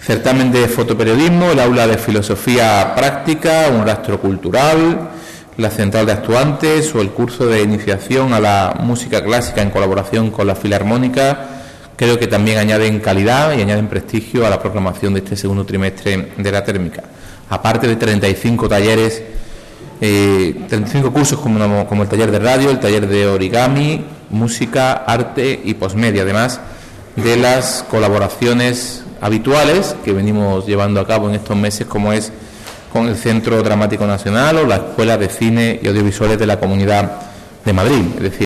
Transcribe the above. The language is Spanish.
certamen de fotoperiodismo, el aula de filosofía práctica, un rastro cultural, la central de actuantes o el curso de iniciación a la música clásica en colaboración con la Filarmónica, creo que también añaden calidad y añaden prestigio a la programación de este segundo trimestre de la térmica. Aparte de 35 talleres, 35 cursos como el taller de radio, el taller de origami, música, arte y posmedia, además de las colaboraciones habituales que venimos llevando a cabo en estos meses, como es con el Centro Dramático Nacional o la Escuela de Cine y Audiovisuales de la Comunidad de Madrid. Es decir,